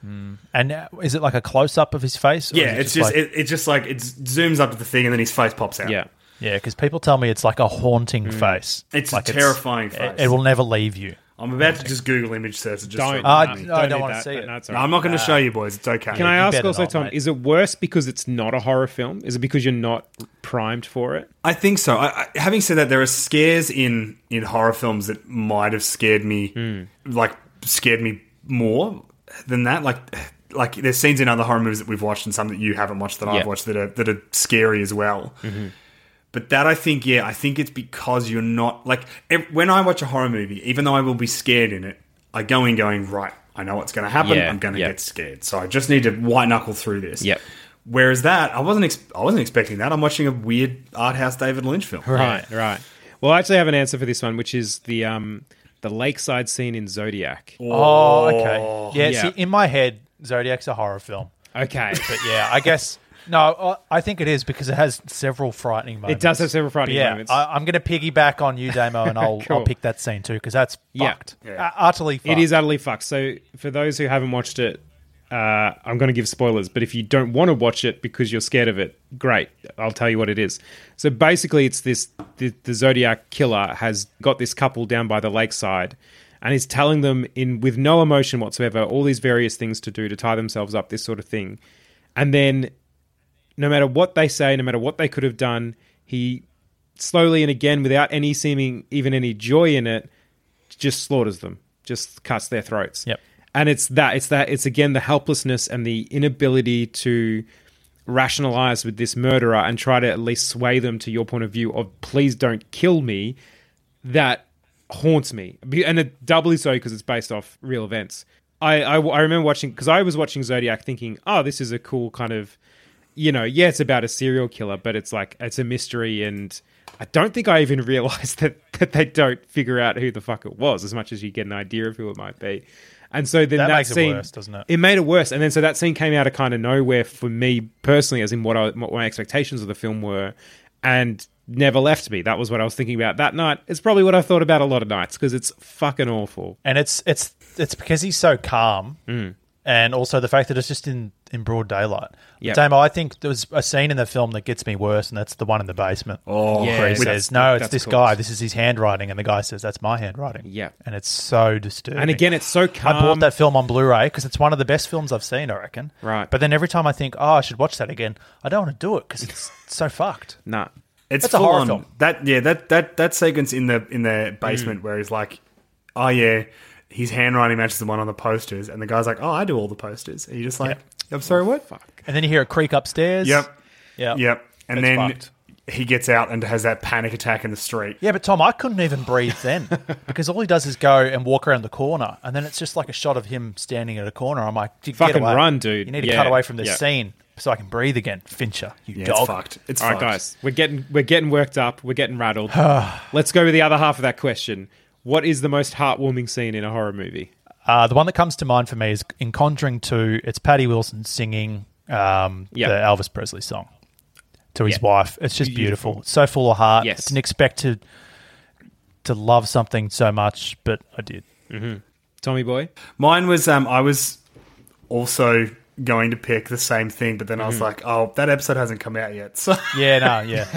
And uh, is it like a close-up of his face? or Yeah, is it it's just like- it, it's just like it zooms up to the thing, and then his face pops out. Yeah. yeah, because people tell me it's like a haunting face. It's a like terrifying it- face. It, will never leave you. I'm about to just Google image search it. Just Don't. for- Uh, no, no, I don't need wanna that, see but it. no, it's No, all right. I'm not going to show you, boys. It's okay. Can I you ask better also, not, Tom, mate. is it worse because it's not a horror film? Is it because you're not primed for it? I think so. I, I, having said that, there are scares in in horror films that might have scared me, Hmm. like scared me more than that. Like, like there's scenes in other horror movies that we've watched and some that you haven't watched that Yeah. I've watched that are that are scary as well. Mm-hmm. But that I think, yeah, I think it's because you're not like ev- when I watch a horror movie, even though I will be scared in it, I go in going right. I know what's going to happen. Yeah, I'm going to yeah. get scared, so I just need to white knuckle through this. Yep. Whereas that, I wasn't. Ex- I wasn't expecting that. I'm watching a weird art house David Lynch film. Right, right. Well, I actually have an answer for this one, which is the um the lakeside scene in Zodiac. Oh, okay. Yeah, Yeah. see, in my head, Zodiac's a horror film. Okay. But yeah, I guess... No, uh, I think it is because it has several frightening moments. It does have several frightening But yeah, moments. I, I'm going to piggyback on you, Damo, and I'll, Cool. I'll pick that scene too because that's Yeah. fucked. Uh, utterly fucked. It is utterly fucked. So, for those who haven't watched it, uh, I'm going to give spoilers. But if you don't want to watch it because you're scared of it, great. I'll tell you what it is. So, basically, it's this the, the Zodiac killer has got this couple down by the lakeside and he's telling them in with no emotion whatsoever all these various things to do to tie themselves up, this sort of thing. And then, no matter what they say, no matter what they could have done, he slowly and again, without any seeming even any joy in it, just slaughters them, just cuts their throats. Yep. And it's that, it's that, it's again the helplessness and the inability to rationalize with this murderer and try to at least sway them to your point of view of please don't kill me, that haunts me. And it doubly so because it's based off real events. I, I, I remember watching, because I was watching Zodiac thinking, oh, this is a cool kind of, you know, yeah, it's about a serial killer, but it's like, it's a mystery. And I don't think I even realized that, that they don't figure out who the fuck it was as much as you get an idea of who it might be. And so then That that, makes it scene, worse, doesn't it? It made it worse. And then so that scene came out of kind of nowhere for me personally, as in what, I, what my expectations of the film were, and never left me. That was what I was thinking about that night. It's probably what I've thought about a lot of nights because it's fucking awful. And it's it's it's because he's so calm, Mm. and also the fact that it's just in in broad daylight. Yep. Damo, I think there was a scene in the film that gets me worse, and that's the one in the basement. Oh, Yeah. Where he That's- says, no, it's that's this cool. guy. This is his handwriting. And the guy says, that's my handwriting. Yep. And it's so disturbing. And again, it's so calm. I bought that film on Blu-ray because it's one of the best films I've seen, I reckon. Right. But then every time I think, oh, I should watch that again, I don't want to do it because it's so fucked. Nah. It's That's a full horror on. film. That yeah, that that that sequence in the in the basement where he's like, oh yeah, his handwriting matches the one on the posters, and the guy's like, oh, I do all the posters. And you're just like, I'm sorry, what? Fuck. And then you hear a creak upstairs. Yep. Yep. Yep. And It's then fucked. he gets out and has that panic attack in the street. Yeah, but Tom, I couldn't even breathe then because all he does is go and walk around the corner, and then it's just like a shot of him standing at a corner. I'm like, "Dude, get Fucking away. run, dude. You need to Yeah, cut away from this yeah. scene so I can breathe again, Fincher. You Yeah, dog. it's fucked. It's All right, fucked. guys, we're getting we're getting worked up. We're getting rattled. Let's go with the other half of that question. What is the most heartwarming scene in a horror movie? Uh, the one that comes to mind for me is in Conjuring two. It's Paddy Wilson singing um, Yep. the Elvis Presley song to his Yep. wife. It's just beautiful. Beautiful. It's so full of heart. Yes. I didn't expect to to love something so much, but I did. Tommy boy. Mine was um, I was also going to pick the same thing, but then I was like, oh, that episode hasn't come out yet. So Yeah, no, yeah.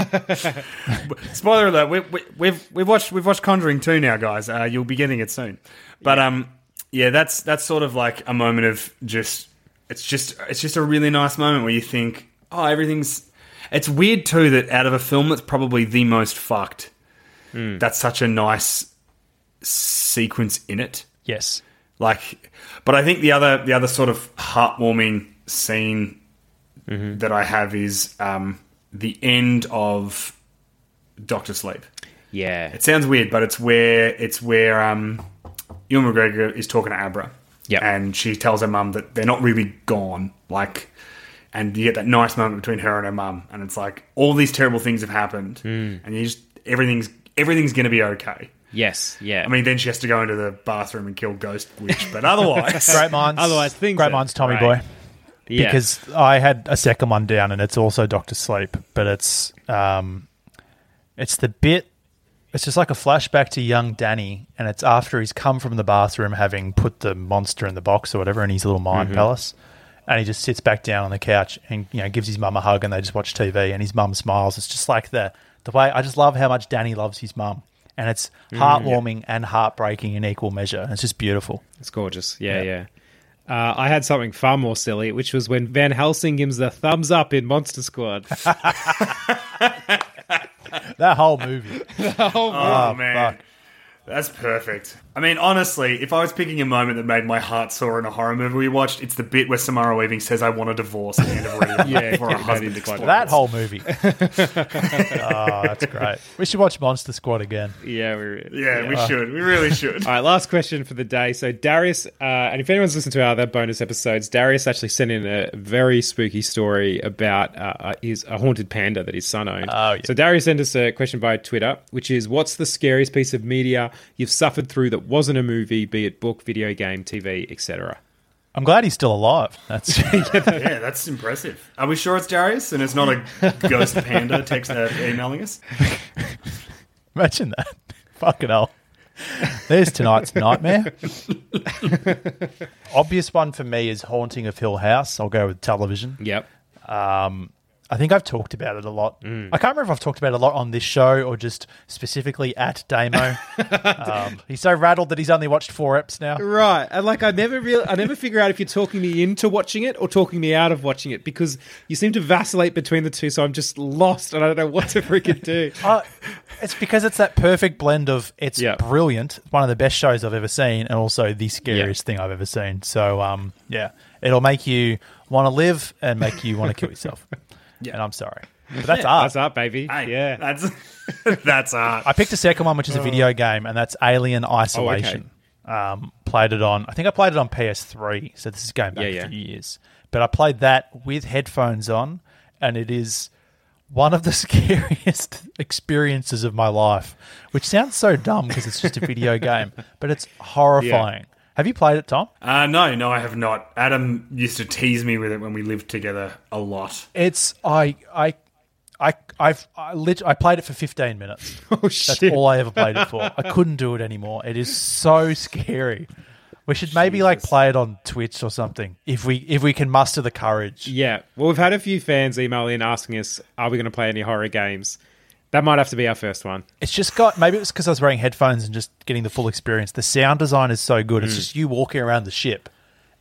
spoiler alert, we, we, we've we've watched we've watched Conjuring two now, guys. Uh, you'll be getting it soon. But um, yeah, that's that's sort of like a moment of just it's just it's just a really nice moment where you think, oh, everything's. It's weird too that out of a film that's probably the most fucked, that's such a nice sequence in it. Yes. Like, but I think the other the other sort of heartwarming scene that I have is um, the end of Doctor Sleep. Yeah. It sounds weird, but it's where it's where um, Ewan McGregor is talking to Abra, Yep. and she tells her mum that they're not really gone. Like, and you get that nice moment between her and her mum, and it's like all these terrible things have happened, and you just everything's everything's going to be okay. Yes. Yeah. I mean, then she has to go into the bathroom and kill Ghost Witch, but otherwise, Great minds. Otherwise, things Great are- minds, Tommy right. boy. yeah. Because I had a second one down, and it's also Doctor Sleep, but it's um, it's the bit. It's just like a flashback to young Danny, and it's after he's come from the bathroom, having put the monster in the box or whatever in his little mind palace, and he just sits back down on the couch and you know gives his mum a hug, and they just watch T V, and his mum smiles. It's just like the the way I just love how much Danny loves his mum, and it's heartwarming and heartbreaking in equal measure. It's just beautiful. It's gorgeous. Yeah, yeah. Uh, I had something far more silly, which was when Van Helsing gives the thumbs up in Monster Squad. That whole movie. oh man, that's perfect. I mean, honestly, if I was picking a moment that made my heart sore in a horror movie we watched, it's the bit where Samara Weaving says, "I want a divorce," at the end of Reading Yeah, before her that husband is funny. explodes. That whole movie. Oh, that's great. We should watch Monster Squad again. yeah, we Yeah, we should. We really should. All right, last question for the day. So Darius, uh, and if anyone's listened to our other bonus episodes, Darius actually sent in a very spooky story about uh, uh, his a haunted panda that his son owned. Oh, yeah. So Darius sent us a question via Twitter, which is, what's the scariest piece of media you've suffered through that wasn't a movie, be it book, video game, T V, et cetera? I'm glad he's still alive. That's Yeah, that's impressive. Are we sure it's Darius and it's not a ghost panda text uh, emailing us? imagine that. Fucking hell. There's tonight's nightmare. Obvious one for me is Haunting of Hill House. I'll go with television. Yep. Um, I think I've talked about it a lot. Mm. I can't remember if I've talked about it a lot on this show or just specifically at Damo. um, he's so rattled that he's only watched four eps now. Right, and like I never really, I never figure out if you're talking me into watching it or talking me out of watching it because you seem to vacillate between the two. So I'm just lost and I don't know what to freaking do. Uh, it's because it's that perfect blend of it's Yeah. brilliant, one of the best shows I've ever seen, and also the scariest thing I've ever seen. So, um, yeah, it'll make you want to live and make you want to kill yourself. Yeah. And I'm sorry. But that's art. That's art, baby. Hey, yeah. that's that's art. I picked a second one, which is a video game, and that's Alien Isolation. Um, played it on, I think I played it on P S three, so this is going back Yeah, yeah. a few years. But I played that with headphones on, and it is one of the scariest experiences of my life, which sounds so dumb because it's just a video game, but it's horrifying. Have you played it, Tom? Uh, no, no, I have not. Adam used to tease me with it when we lived together a lot. It's I I I I've I, lit, I played it for fifteen minutes. Oh That's shit. all I ever played it for. I couldn't do it anymore. It is so scary. We should maybe like play it on Twitch or something if we if we can muster the courage. Yeah. Well, we've had a few fans email in asking us, are we going to play any horror games? That might have to be our first one. It's just got, maybe it's because I was wearing headphones and just getting the full experience. The sound design is so good. It's Mm. just you walking around the ship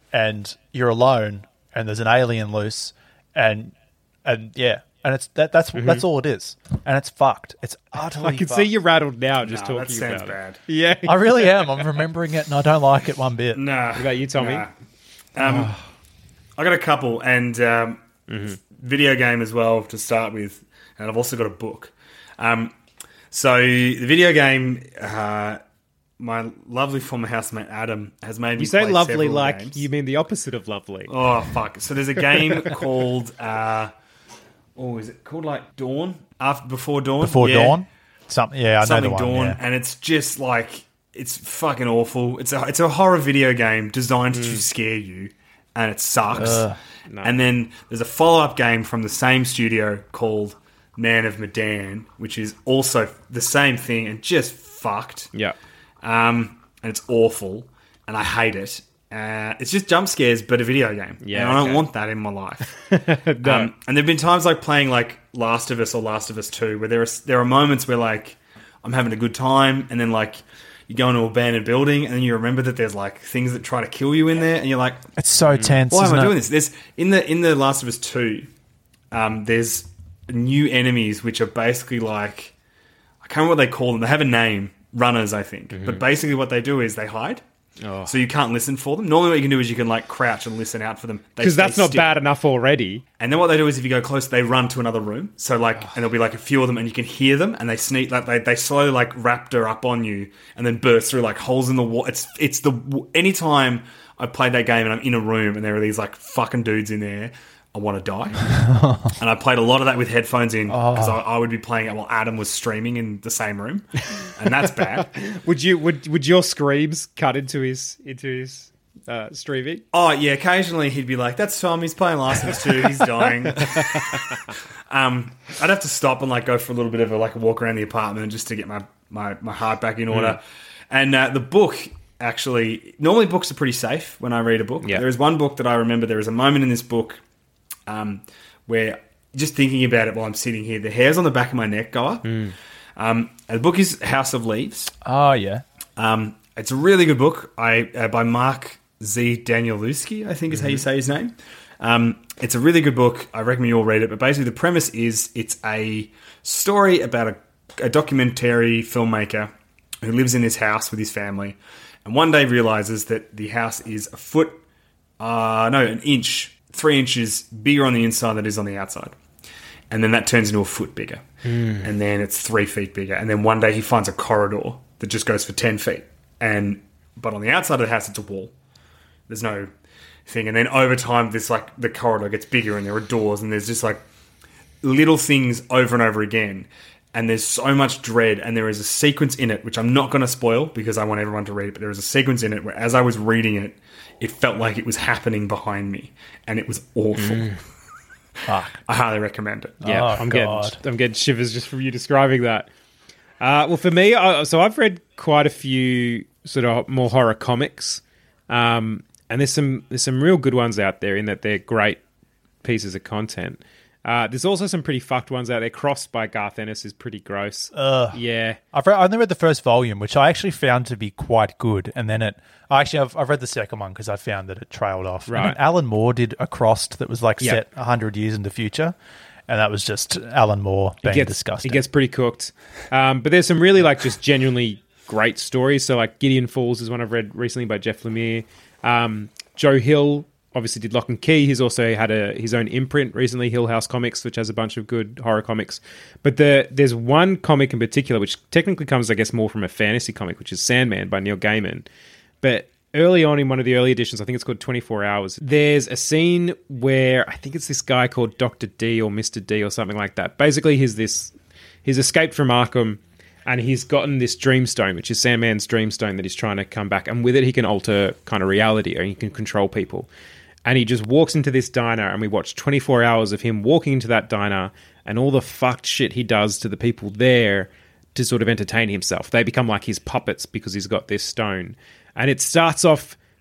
and you're alone and there's an alien loose and and yeah. And it's that that's Mm-hmm. that's all it is. And it's fucked. It's utterly I can fucked. see you rattled now just Nah, talking that sounds about bad. it. Yeah. I really am. I'm remembering it and I don't like it one bit. Nah. What about you, Tommy? Nah. Um, I got a couple, and um, Mm-hmm. video game as well to start with, and I've also got a book. Um, so the video game, uh, my lovely former housemate Adam has made me You say play lovely several like games. you mean the opposite of lovely. Oh fuck! So there's a game called, uh, oh, is it called like Dawn? After Before Dawn? Before Yeah. Dawn? Something yeah, I Something know the one. Dawn, Yeah. and it's just like it's fucking awful. It's a it's a horror video game designed Mm. to scare you, and it sucks. Ugh. No. And then there's a follow up game from the same studio called Man of Medan, which is also the same thing and just fucked. Yeah. Um, and it's awful, and I hate it. Uh, it's just jump scares, but a video game. Yeah, and I don't okay. want that in my life. No. Um, and there've been times like playing like Last of Us or Last of Us Two, where there are there are moments where like I'm having a good time, and then like you go into an abandoned building, and then you remember that there's like things that try to kill you in there, and you're like, It's so tense. why am isn't I it? doing this? There's in the in the Last of Us Two, um, there's new enemies which are basically like I can't remember what they call them. They have a name, runners, I think. But basically, what they do is they hide. Oh. So you can't listen for them. Normally what you can do is you can like crouch and listen out for them. They Because that's stay not still. bad enough already. And then what they do is if you go close, they run to another room. So like, and there'll be like a few of them and you can hear them and they sneak, like they, they slowly like raptor up on you and then burst through like holes in the wall. It's, it's the, anytime I played that game and I'm in a room and there are these like fucking dudes in there, I want to die. And I played a lot of that with headphones in because I, I would be playing it while Adam was streaming in the same room. And that's bad. Would you would would your screams cut into his into his uh, streaming? Oh, yeah, occasionally he'd be like, that's Tom, he's playing Last of Us two, he's dying. um, I'd have to stop and like go for a little bit of a like a walk around the apartment just to get my, my, my heart back in order. And uh, the book, actually, normally books are pretty safe when I read a book. Yeah. There is one book that I remember, there is a moment in this book um, where just thinking about it while I'm sitting here, the hairs on the back of my neck go up. Um, and the book is House of Leaves. Oh yeah. Um, it's a really good book I uh, by Mark Z. Danielewski, I think is how you say his name. Um, it's a really good book. I recommend you all read it. But basically the premise is it's a story about a, a documentary filmmaker who lives in this house with his family and one day realizes that the house is a foot, uh, no, an inch, three inches bigger on the inside than it is on the outside. And then that turns into a foot bigger. And then it's three feet bigger. And then one day he finds a corridor that just goes for ten feet. And but on the outside of the house, it's a wall. There's no thing. And then over time, this like the corridor gets bigger and there are doors and there's just like little things over and over again. And there's so much dread. And there is a sequence in it, which I'm not going to spoil because I want everyone to read it. But there is a sequence in it where as I was reading it, it felt like it was happening behind me. And it was awful. Fuck. I highly recommend it. Yeah, Oh, I'm God. getting I'm getting shivers just from you describing that. Uh, well, for me, I, so I've read quite a few sort of more horror comics, um, and there's some there's some real good ones out there in that they're great pieces of content. Uh, there's also some pretty fucked ones out there. Crossed by Garth Ennis is pretty gross. Ugh. Yeah, I've read, I only read the first volume, which I actually found to be quite good, and then it. Actually, I've, I've read the second one because I found that it trailed off. Right. And then Alan Moore did a Crossed that was like Yeah. set a hundred years in the future, and that was just Alan Moore being gets, disgusting. It gets pretty cooked. Um, but there's some really like just genuinely great stories. So like Gideon Falls is one I've read recently by Jeff Lemire. Um, Joe Hill obviously did Lock and Key. He's also had a his own imprint recently, Hill House Comics, which has a bunch of good horror comics. But the there's one comic in particular which technically comes, I guess, more from a fantasy comic, which is Sandman by Neil Gaiman. But early on in one of the early editions, I think it's called twenty-four hours, there's a scene where I think it's this guy called Doctor D or Mister D or something like that. Basically, he's this he's escaped from Arkham and he's gotten this Dreamstone, which is Sandman's Dreamstone that he's trying to come back. And with it, he can alter kind of reality or he can control people. And he just walks into this diner and we watch twenty-four hours of him walking into that diner and all the fucked shit he does to the people there to sort of entertain himself. They become like his puppets because he's got this stone. And it starts off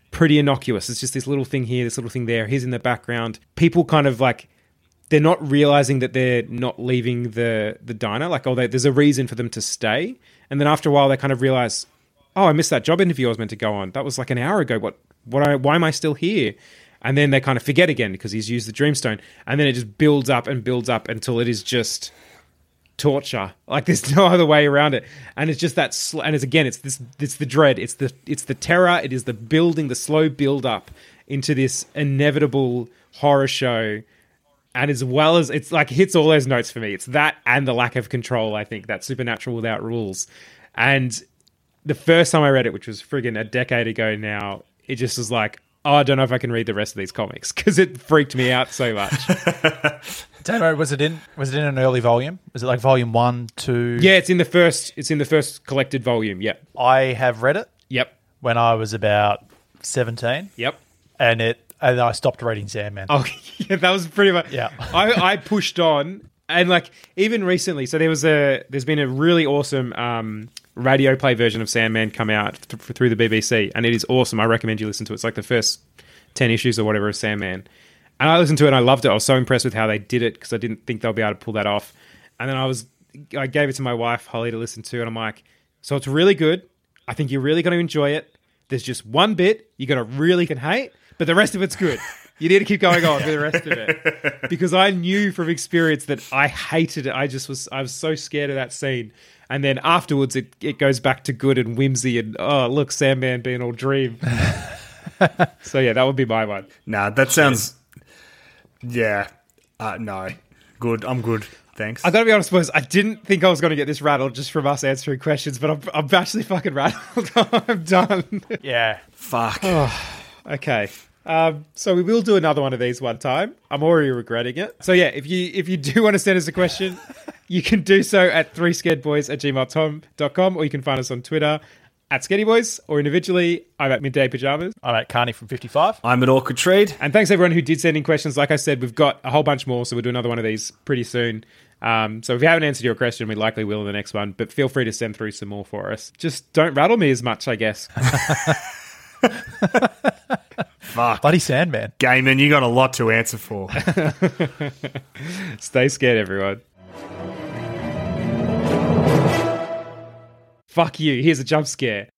pretty innocuous. It's just this little thing here, this little thing there. He's in the background. People kind of like, they're not realizing that they're not leaving the, the diner. Like, oh, they, there's a reason for them to stay. And then after a while, they kind of realize, oh, I missed that job interview I was meant to go on. That was like an hour ago. What, what, I, why am I still here? And then they kind of forget again because he's used the Dreamstone. And then it just builds up and builds up until it is just torture. Like there's no other way around it. And it's just that, sl- and it's again, it's this, it's the dread, it's the, it's the terror, it is the building, the slow build up into this inevitable horror show. And as well as, it's like hits all those notes for me. It's that and the lack of control, I think, that Supernatural without rules. And the first time I read it, which was friggin' a decade ago now, it just was like, oh, I don't know if I can read the rest of these comics because it freaked me out so much. Damo, was it in was it in an early volume? Was it like volume one, two? Yeah, it's in the first it's in the first collected volume, yep. I have read it. Yep. When I was about seventeen. Yep. And it and I stopped reading Sandman. Oh, yeah, that was pretty much. Yeah. I, I pushed on, and like even recently, so there was a there's been a really awesome um, radio play version of Sandman come out th- through the B B C, and it is awesome. I recommend you listen to it. It's like the first ten issues or whatever of Sandman, and I listened to it and I loved it. I was so impressed with how they did it because I didn't think they'll be able to pull that off. And then I was I gave it to my wife Holly to listen to, and I'm like, so it's really good. I think you're really going to enjoy it. There's just one bit you're going to really can hate, but the rest of it's good. You need to keep going on for the rest of it. Because I knew from experience that I hated it. I just was, I was so scared of that scene. And then afterwards it, it goes back to good and whimsy and, oh, look, Sandman being all dream. So yeah, that would be my one. Nah, that sounds, yeah, uh, no, good. I'm good. Thanks. I gotta be honest, boys. I didn't think I was going to get this rattled just from us answering questions, but I'm, I'm actually fucking rattled. I'm done. Yeah. Fuck. Oh, okay. Um, so we will do another one of these one time. I'm already regretting it. So yeah, if you if you do want to send us a question, you can do so at three scared boys at gmail dot com, or you can find us on Twitter at scaredyboys, or individually, I'm at Midday Pajamas. I'm at Carney from fifty-five. I'm at Awkward Trade. And thanks everyone who did send in questions. Like I said, we've got a whole bunch more, so we'll do another one of these pretty soon. Um, so if you haven't answered your question, we likely will in the next one, but feel free to send through some more for us. Just don't rattle me as much, I guess. Fuck. Bloody Sandman. Gaiman, you got a lot to answer for. Stay scared, everyone. Fuck you. Here's a jump scare.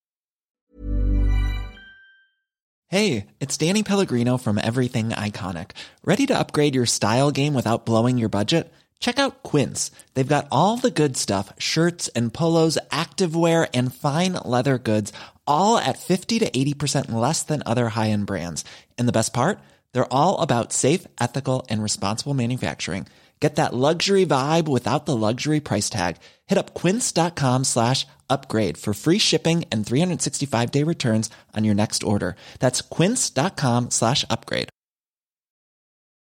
Hey, it's Danny Pellegrino from Everything Iconic. Ready to upgrade your style game without blowing your budget? Check out Quince. They've got all the good stuff, shirts and polos, activewear, and fine leather goods, all at fifty to eighty percent less than other high-end brands. And the best part? They're all about safe, ethical, and responsible manufacturing. Get that luxury vibe without the luxury price tag. Hit up quince.com slash upgrade for free shipping and three sixty-five day returns on your next order. That's quince.com slash upgrade.